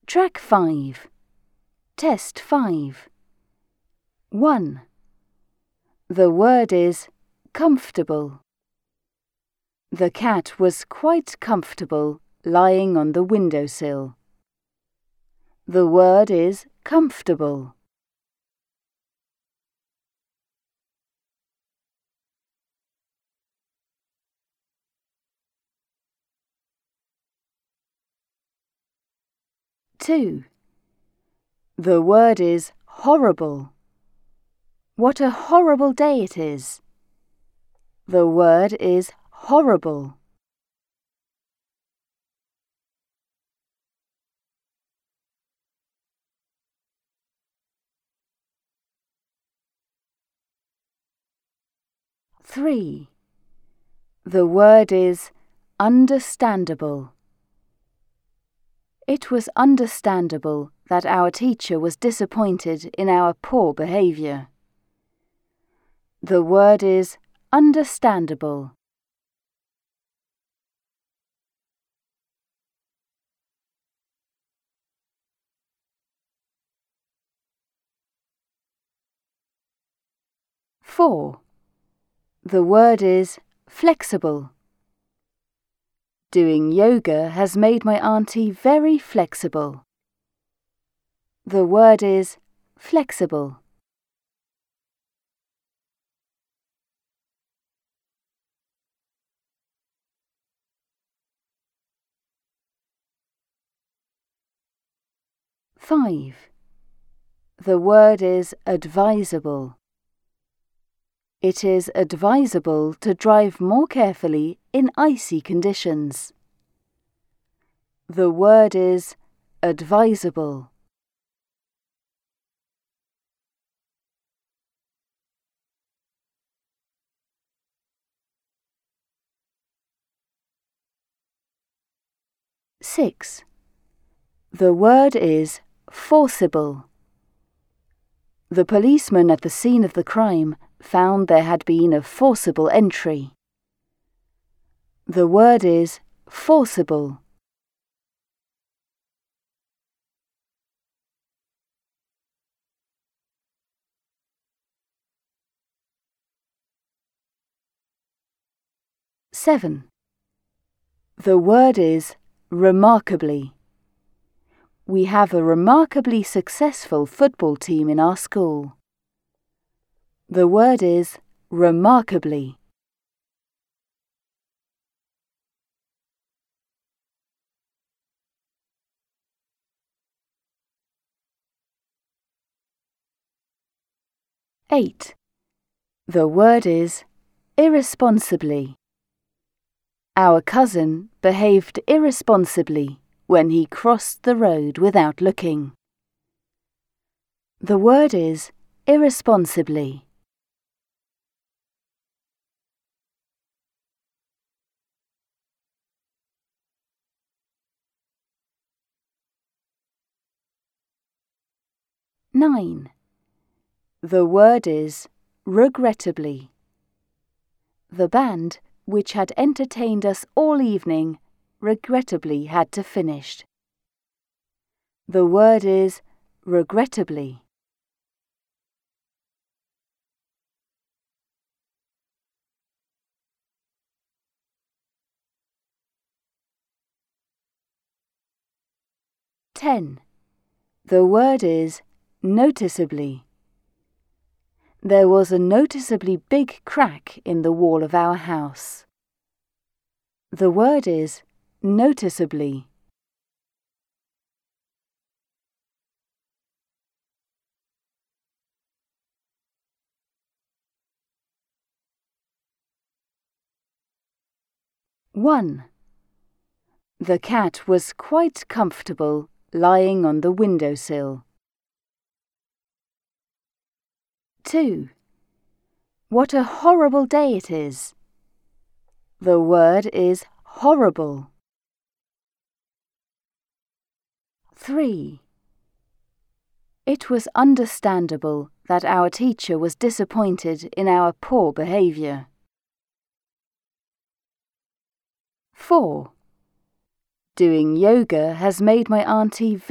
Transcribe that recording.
Track 5. Test 5. 1. The word is comfortable. The cat was quite comfortable lying on the windowsill. The word is comfortable. 2. The word is horrible. What a horrible day it is. The word is horrible. 3. The word is understandable. It was understandable that our teacher was disappointed in our poor behaviour. The word is understandable. 4. The word is flexible. Doing yoga has made my auntie very flexible. The word is flexible. 5. The word is advisable. It is advisable to drive more carefully in icy conditions. The word is advisable. 6. The word is forcible. The policeman at the scene of the crime found there had been a forcible entry. The word is forcible. 7. The word is remarkably. We have a remarkably successful football team in our school. The word is remarkably. 8. The word is irresponsibly. Our cousin behaved irresponsibly when he crossed the road without looking. The word is irresponsibly. 9. The word is regrettably. The band, which had entertained us all evening, regrettably had to finish. The word is regrettably. 10. The word is noticeably. There was a noticeably big crack in the wall of our house. The word is noticeably. 1. The cat was quite comfortable lying on the windowsill. 2. What a horrible day it is. The word is horrible. 3. It was understandable that our teacher was disappointed in our poor behaviour. 4. Doing yoga has made my auntie